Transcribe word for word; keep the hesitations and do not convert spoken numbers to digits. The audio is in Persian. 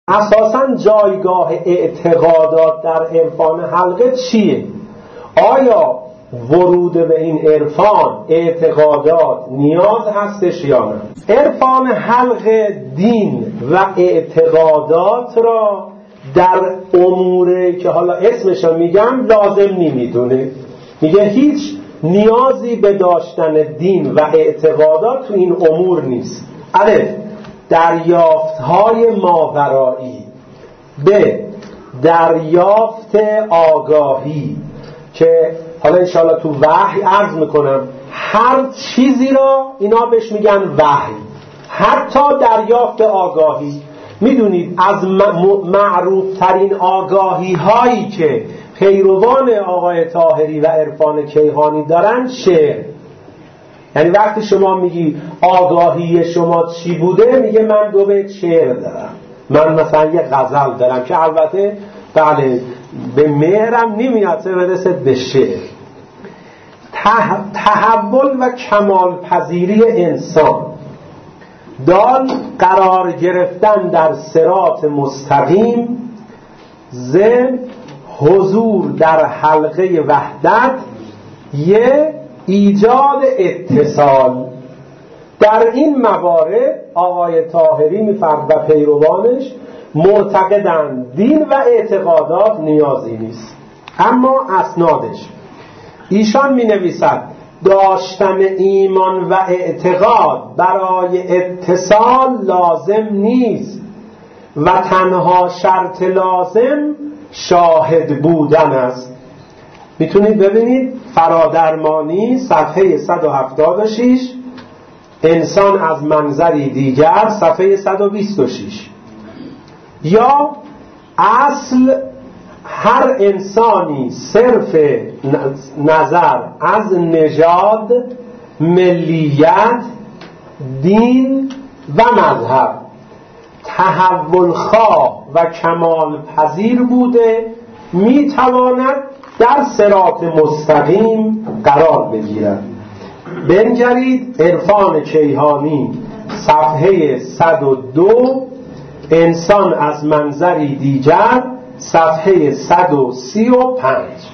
اساساً جایگاه اعتقادات در عرفان حلقه چیه؟ آیا ورود به این عرفان اعتقادات نیاز هستش یا نه؟ عرفان حلقه دین و اعتقادات را در اموره که حالا اسمشو میگم لازم نمیدونه. میگه هیچ نیازی به داشتن دین و اعتقادات تو این امور نیست. الف دریافت‌های ماورایی، ب دریافت آگاهی که حالا انشاءالله تو وحی عرض میکنم هر چیزی را اینا بهش میگن وحی، حتی دریافت آگاهی. میدونید از معروف ترین آگاهی هایی که پیروان آقای طاهری و عرفان کیهانی دارن شعر. یعنی وقتی شما میگی آگاهی شما چی بوده، میگه من دو بیت شعر دارم، من مثلا یه غزل دارم که البته بله به مهرم نمیاد چه برسه به شعر. تحول و کمال پذیری انسان، دال قرار گرفتن در صراط مستقیم، ضمن حضور در حلقه وحدت، یه ایجاد اتصال. در این موارد آقای طاهری میفرد و پیروانش معتقدند دین و اعتقادات نیازی نیست. اما اسنادش ایشان می نویسد داشتن ایمان و اعتقاد برای اتصال لازم نیست و تنها شرط لازم شاهد بودن است. میتونید ببینید فرادرمانی صفحه صد و هفتاد و شش، انسان از منظری دیگر صفحه صد و بیست و شش. یا اصل هر انسانی صرف نظر از نژاد، ملیت، دین و مذهب تحول خواه و کمال پذیر بوده میتواند در صراط مستقیم قرار بگیرد. بنگرید عرفان کیهانی صفحه صد و دو، انسان از منظری دیگر صفحه صد و سی و پنج.